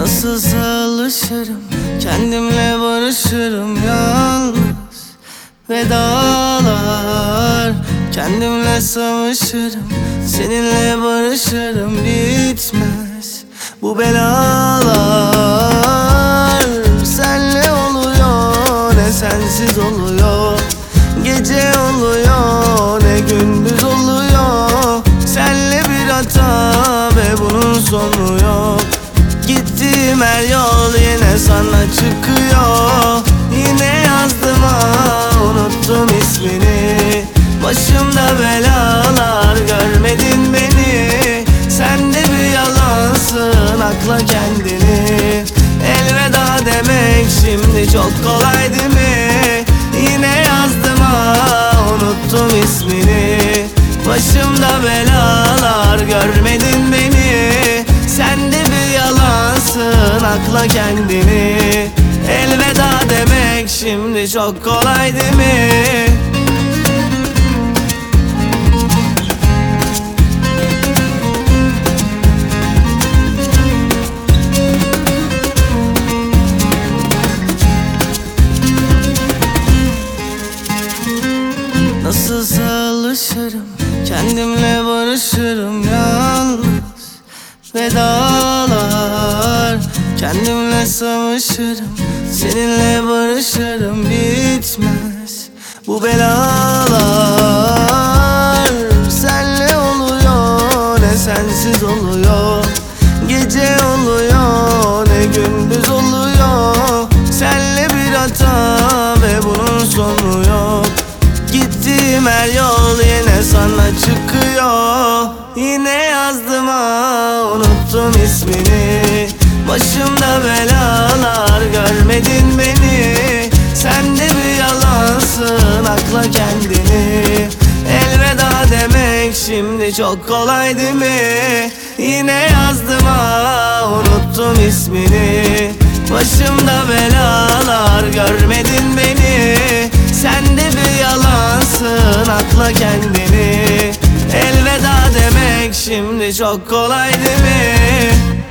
Nasılsa alışırım, kendimle barışırım yalnız. Vedalar, kendimle savaşırım, seninle barışırım, bitmez bu belalar. Senle oluyor, ne sensiz oluyor. Gece oluyor, ne gündüz oluyor. Senle bir hata ve bunun sonu yok. Gittiğim her yol yine sana çıkıyor. Yine yazdım unuttum ismini. Başımda belalar, görmedin beni. Sen de bir yalansın, akla kendini. Elveda demek şimdi çok kolay değil mi? Yine yazdım unuttum ismini. Başımda belalar, görmedin beni. Sen de bir yalansın, akla kendini. Elveda demek şimdi çok kolay değil mi? Nasılsa alışırım, kendimle barışırım yalnız. Vedalar, kendimle savaşırım, seninle barışırım, bitmez bu belalar. Senle oluyor, ne sensiz oluyor. Gece oluyor, ne gündüz oluyor. Senle bir hata ve bunun sonu yok. Gittiğim her yol yine sana çıkıyor. Yine yazdım unuttum ismini. Başımda belalar, görmedin beni. Sen de bir yalansın, akla kendini. Elveda demek şimdi çok kolay değil mi? Yine yazdım unuttum ismini. Başımda belalar, görmedin beni. Sen de bir yalansın, akla kendini. Elveda demek şimdi çok kolay değil mi?